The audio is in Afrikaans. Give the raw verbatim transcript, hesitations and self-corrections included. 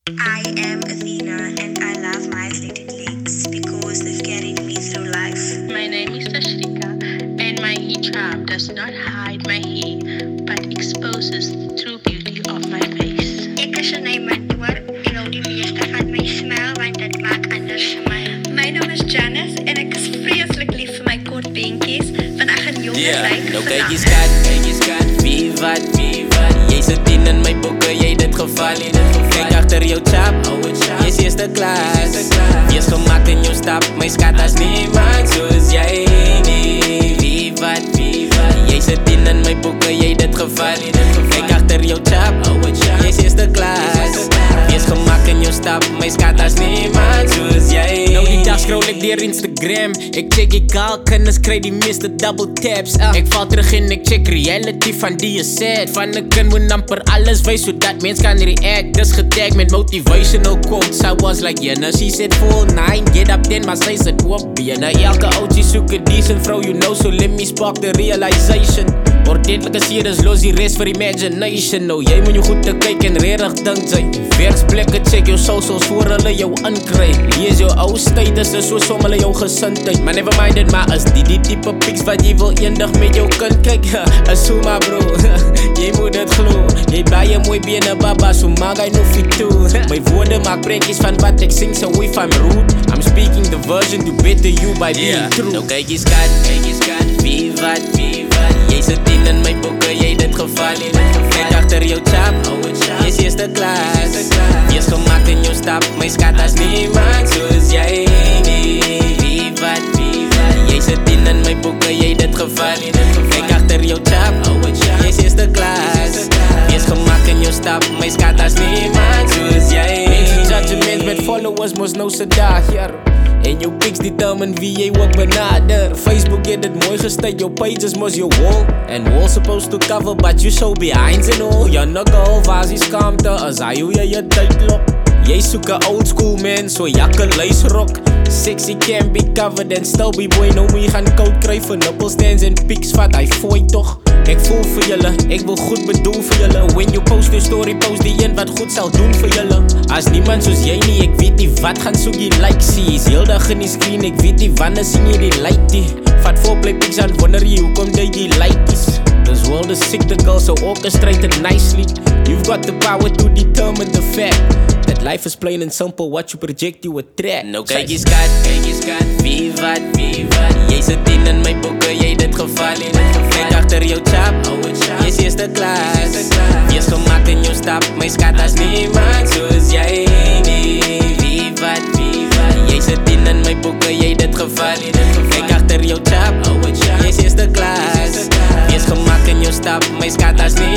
I am Athena and I love my athletic legs because they've carried me through life. My name is Tashrika and my hijab does not hide my hair but exposes the true beauty of my face. Ek is Shanae Mantoor en hou die meeste van my smile want dit maak anders smile. My naam is Janice en ek is vreeslik lief vir my kort beentjies want ek gaan jonges Yeah, lyk nou vir kyk jy langer. skat, kyk jy skat, wie wat, wie wat. Jy sit in in my boeke, jy dit geval, jy dit geval. Kyk achter jou chap, jy is eerste klas. Wees gemak in jou stap, my skat as niemand soos jy nie. Wie wat, wie wat. Jy sit in in my boeke, jy dit geval, jy dit geval. Kyk achter jou chap, jy is eerste klas. Wees gemak in jou stap, my skat as niemand soos jy. Nou die dag scroll ek deur Instagram. Ek check ek al kinders kry die meeste double taps. uh, Ek val terug en ek check reality van die is sad. Van 'n kind moet amper alles wys sodat mens kan react. Dis getag met motivational quotes. I was like, yeah, nah, she said full nine, get up ten, maar sy sit op bene. Elke outie soek 'n decent vrou, you know, so let me spark the realization. Ordentlike series los die rest vir imagination. Nou jy moet jou goed te kyk en regtig dink jy. Werksplekke check jou socials voor hulle jou inkry. Lees jou ou status is soos om hulle jou gesindheid. Maar never mind it, maar is die die type pics wat jy wil eendag met jou kind kyk. Is so maar bro, jy moet dit glo. Jy baie mooi bene baba, so maak hy no fit toe. My woorde maak prentjies van wat ek sing, so if I'm rude, I'm speaking the version to better you by being Yeah, true. nou kyk jy skat, kyk jy skat, wie wat, wie wat. Jy sit in in my boeke, jy dit geval, jy dit geval. Kyk achter jou chap, jy is eerste klas. Wees gemak in jou stap, my skat as niemand soos jy nie. Wie wat, wie wat. Jy sit in in my boeke, jy dit geval, jy dit geval. Kyk achter jou chap, jy is eerste klas. Wees gemak in jou stap, my skat as niemand soos jy Mense judgement met followers mos nou se dag hier. En jou pics determine wie jy ook benader. Facebook het dit mooi gestel, jou page is mos jou wall. And wall supposed to cover, but you so behind and all. Jy nigga, waar is die skaamte, as hy hoe jy jy tyd lop. Jy soek 'n old school man, so jakke luisrok. Sexy can be covered and still be boy. Nou moet jy gaan koud kry vir nippelstands en pics, vat hy fooi toch. Ek voel vir julle, ek wil goed bedoel vir julle. When you post your story, post die een wat goed sal doen vir julle. As niemand soos jy nie, ek weet nie wat gaan soek jy like sees. Heel dag in die screen, ek weet nie wanneer sien jy die lightie. Vat foreplay pics en wonder jy hoekom jy die lighties. This world is sick, the girls so orchestrated nicely. You've got the power to determine the fact that life is plain and simple, what you project you attract. Nou kyk jy skat, kyk jy skat, wie wat, wie wat. Jy sit in in my boeke, jy dit geval, jy dit geval. Kyk achter jou chap, jy is eerste klas. Wees gemak in jou stap, my skat as niemand soos jy nie. Wie wat, wie wat. Jy sit in in my boeke, jy dit geval, jy dit geval. Kyk achter jou chap, jy is eerste klas. Wees gemak in jou stap, my skat as niemand